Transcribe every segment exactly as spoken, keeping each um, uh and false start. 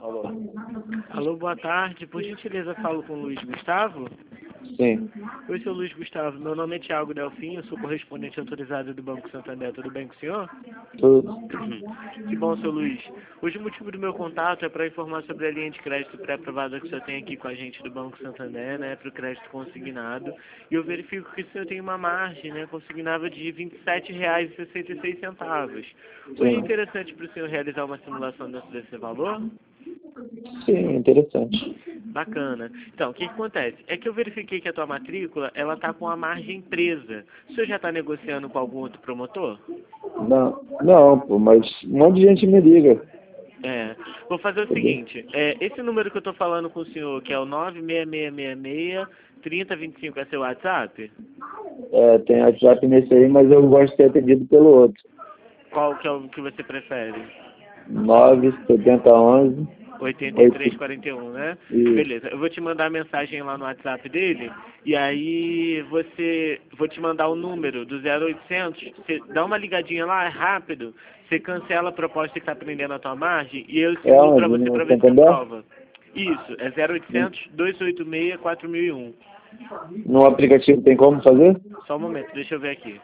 Alô? Alô, boa tarde. Por gentileza, falo com o Luiz Gustavo? Sim. Oi, seu Luiz Gustavo. Meu nome é Thiago Delfim, eu sou correspondente autorizado do Banco Santander. Tudo bem com o senhor? Tudo. Que bom, seu Luiz. Hoje o motivo do meu contato é para informar sobre a linha de crédito pré-aprovada que o senhor tem aqui com a gente do Banco Santander, né, para o crédito consignado. E eu verifico que o senhor tem uma margem, né, consignável de vinte e sete reais e sessenta e seis centavos. Foi Sim. interessante para o senhor realizar uma simulação dentro desse valor? Sim, interessante. Bacana. Então, o que, que acontece? É que eu verifiquei que a tua matrícula, ela está com a margem presa. O senhor já está negociando com algum outro promotor? Não, não, pô, mas um monte de gente me liga. É. Vou fazer o Entendeu? seguinte, é, esse número que eu estou falando com o senhor, que é o nove seis seis seis seis, três zero dois cinco, é seu WhatsApp? É, tem WhatsApp nesse aí, mas eu gosto de ser atendido pelo outro. Qual que é o que você prefere? nove sete um um oitenta e três oito. quarenta e um, né? Isso. Beleza, eu vou te mandar a mensagem lá no WhatsApp dele, e aí você, vou te mandar o número do zero oitocentos, você dá uma ligadinha lá, é rápido, você cancela a proposta que está prendendo a tua margem, e eu É simulo para onde? você No para ver se você Santander? prova. Isso, é zero oitocentos, dois oito seis, quatro mil e um. No aplicativo tem como fazer? Só um momento, deixa eu ver aqui.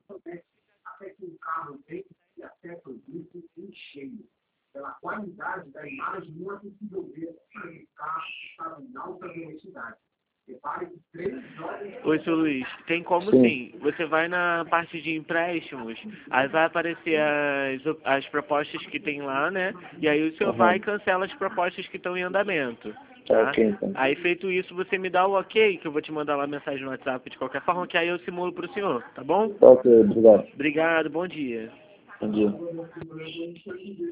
Pela qualidade da imagem, não é possível ver se o carro estava em alta velocidade. Repare que três jovens... Oi, seu Luiz, tem como Sim. sim. Você vai na parte de empréstimos, aí vai aparecer as, op- as propostas que tem lá, né? E aí o senhor vai Aham. e cancela as propostas que estão em andamento, Tá tá? ok, então. Aí feito isso, você me dá o ok, que eu vou te mandar lá a mensagem no WhatsApp de qualquer forma, que aí eu simulo pro senhor, tá bom? Tá ok, obrigado. Obrigado, bom dia. Bom dia.